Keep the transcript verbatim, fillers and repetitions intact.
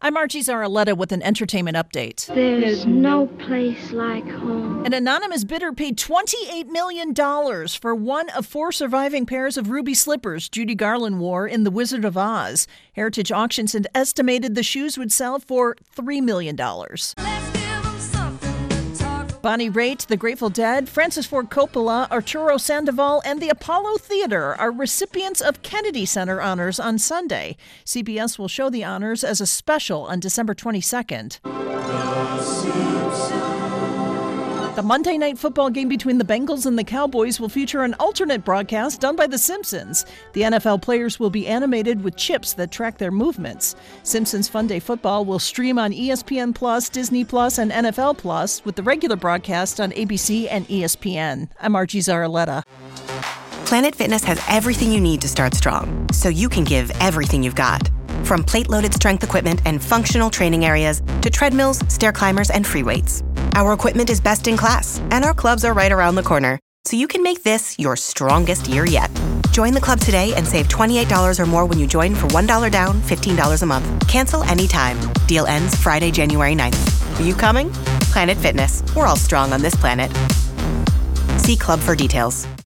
I'm Margie Zaraletta with an entertainment update. There's no place like home. An anonymous bidder paid twenty-eight million dollars for one of four surviving pairs of ruby slippers Judy Garland wore in The Wizard of Oz. Heritage Auctions had estimated the shoes would sell for three million dollars. Bonnie Raitt, The Grateful Dead, Francis Ford Coppola, Arturo Sandoval, and the Apollo Theater are recipients of Kennedy Center honors on Sunday. C B S will show the honors as a special on December twenty-second. The Monday night football game between the Bengals and the Cowboys will feature an alternate broadcast done by The Simpsons. The N F L players will be animated with chips that track their movements. Simpsons Fun Day Football will stream on E S P N Plus, Disney Plus, and N F L Plus, with the regular broadcast on A B C and E S P N. I'm Margie Zaraletta. Planet Fitness has everything you need to start strong, so you can give everything you've got. From plate-loaded strength equipment and functional training areas to treadmills, stair climbers, and free weights. Our equipment is best in class, and our clubs are right around the corner, so you can make this your strongest year yet. Join the club today and save twenty-eight dollars or more when you join for one dollar down, fifteen dollars a month. Cancel anytime. Deal ends Friday, January ninth. Are you coming? Planet Fitness. We're all strong on this planet. See club for details.